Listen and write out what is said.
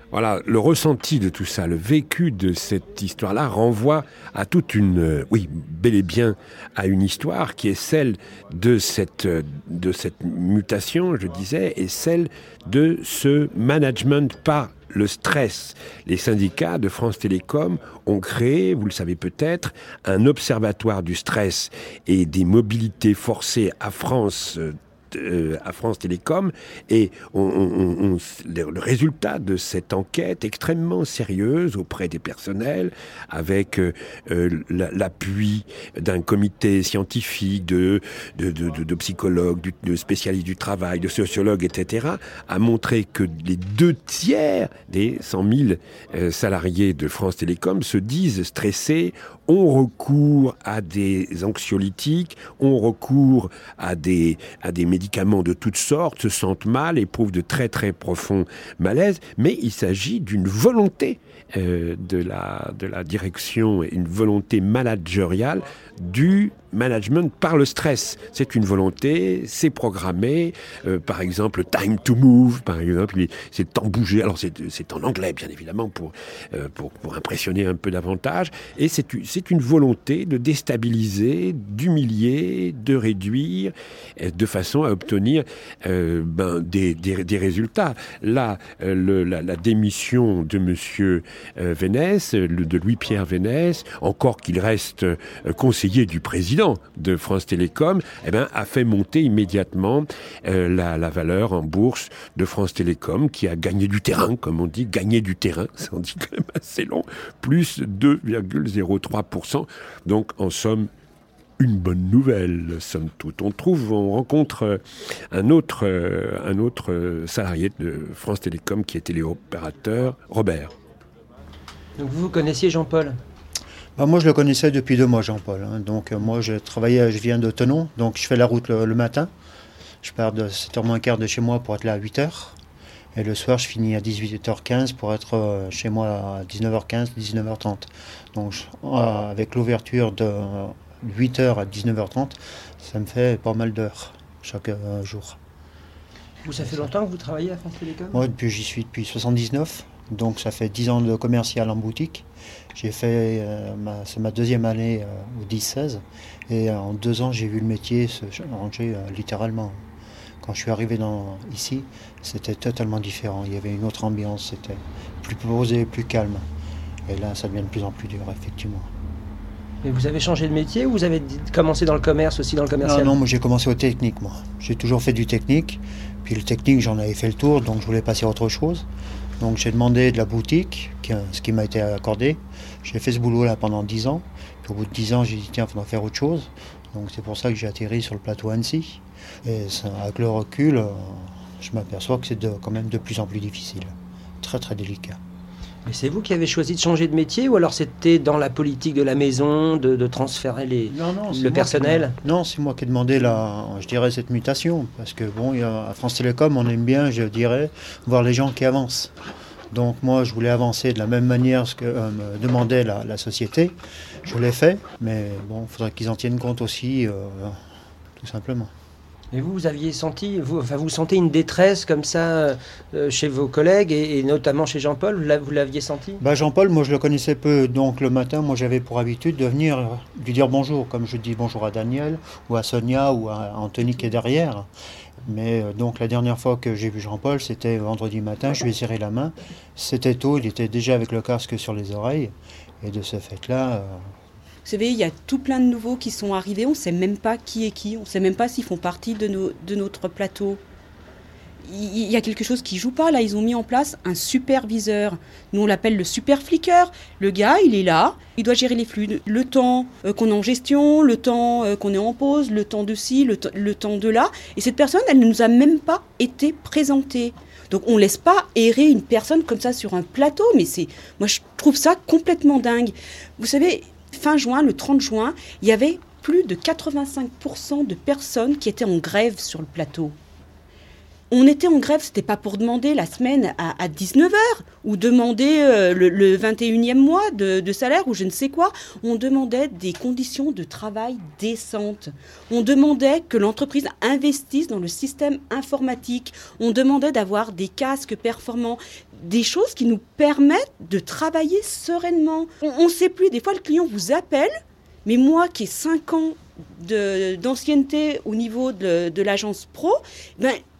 Voilà, le ressenti de tout ça, le vécu de cette histoire-là renvoie à toute une, oui, bel et bien à une histoire qui est celle de cette mutation, je disais, et celle de ce management par le stress. Les syndicats de France Télécom ont créé, vous le savez peut-être, un observatoire du stress et des mobilités forcées à France Télécom, et le résultat de cette enquête extrêmement sérieuse auprès des personnels, avec l'appui d'un comité scientifique, de psychologues, de spécialistes du travail, de sociologues, etc., a montré que les 2/3 des 100 000 salariés de France Télécom se disent stressés, ont recours à des anxiolytiques, ont recours à des médicaments de toutes sortes, se sentent mal, éprouvent de très très profonds malaises, mais il s'agit d'une volonté de la direction, une volonté managériale du management par le stress. C'est une volonté, c'est programmé. Par exemple, time to move, par exemple, c'est le temps bouger. Alors c'est en anglais, bien évidemment, pour impressionner un peu davantage. Et c'est une volonté de déstabiliser, d'humilier, de réduire, de façon à obtenir des résultats. Là, la démission de Monsieur Vénès, de Louis-Pierre Vénès, encore qu'il reste conseiller du président de France Télécom, a fait monter immédiatement la valeur en bourse de France Télécom, qui a gagné du terrain, comme on dit, gagné du terrain, ça on dit quand même assez long, plus 2,03%. Donc en somme, une bonne nouvelle, somme toute. On rencontre un autre salarié de France Télécom qui est téléopérateur, Robert. Donc vous connaissiez Jean-Paul ? Moi, je le connaissais depuis 2 mois, Jean-Paul. Donc, moi, je viens de Thonon, donc je fais la route le matin. Je pars de 7h moins quart de chez moi pour être là à 8h. Et le soir, je finis à 18h15 pour être chez moi à 19h15, 19h30. Donc, avec l'ouverture de 8h à 19h30, ça me fait pas mal d'heures chaque jour. Vous, ça fait longtemps que vous travaillez à France Télécom ? Moi, j'y suis depuis 79. Donc ça fait 10 ans de commercial en boutique. J'ai fait, c'est ma 2e année au 10-16. Et en 2 ans, j'ai vu le métier se changer littéralement. Quand je suis arrivé ici, c'était totalement différent. Il y avait une autre ambiance, c'était plus posé, plus calme. Et là, ça devient de plus en plus dur, effectivement. Mais vous avez changé de métier ou vous avez commencé dans le commerce aussi, dans le commercial ? Non, moi j'ai commencé au technique, moi. J'ai toujours fait du technique. Puis le technique, j'en avais fait le tour, donc je voulais passer à autre chose. Donc j'ai demandé de la boutique, ce qui m'a été accordé. J'ai fait ce boulot-là pendant 10 ans. Puis au bout de 10 ans, j'ai dit tiens, il faudra faire autre chose. Donc c'est pour ça que j'ai atterri sur le plateau Annecy. Et ça, avec le recul, je m'aperçois que c'est quand même de plus en plus difficile. Très très délicat. Mais c'est vous qui avez choisi de changer de métier ou alors c'était dans la politique de la maison de transférer le personnel ? Non, c'est moi qui ai demandé cette mutation. Parce que à France Télécom, on aime bien, je dirais, voir les gens qui avancent. Donc moi, je voulais avancer de la même manière que me demandait la société. Je l'ai fait, mais il faudrait qu'ils en tiennent compte aussi, tout simplement. Et vous aviez senti, vous sentez une détresse comme ça chez vos collègues et notamment chez Jean-Paul, vous l'aviez senti ? Jean-Paul, moi je le connaissais peu, donc le matin, moi j'avais pour habitude de venir lui dire bonjour, comme je dis bonjour à Daniel ou à Sonia ou à Anthony qui est derrière. Mais donc la dernière fois que j'ai vu Jean-Paul, c'était vendredi matin, je lui ai serré la main. C'était tôt, il était déjà avec le casque sur les oreilles. Et de ce fait-là... Vous savez, il y a tout plein de nouveaux qui sont arrivés, on ne sait même pas qui est qui, on ne sait même pas s'ils font partie de notre plateau. Il y a quelque chose qui ne joue pas, là, ils ont mis en place un superviseur. Nous, on l'appelle le super flicker. Le gars, il est là, il doit gérer les flux. Le temps qu'on est en gestion, le temps qu'on est en pause, le temps de ci, le temps de là. Et cette personne, elle ne nous a même pas été présentée. Donc on ne laisse pas errer une personne comme ça sur un plateau, mais moi je trouve ça complètement dingue. Vous savez... Fin juin, le 30 juin, il y avait plus de 85% de personnes qui étaient en grève sur le plateau. On était en grève, c'était pas pour demander la semaine à 19h ou demander le 21e mois de salaire ou je ne sais quoi. On demandait des conditions de travail décentes. On demandait que l'entreprise investisse dans le système informatique. On demandait d'avoir des casques performants, des choses qui nous permettent de travailler sereinement. On ne sait plus, des fois le client vous appelle, mais moi qui ai 5 ans d'ancienneté au niveau de l'agence pro,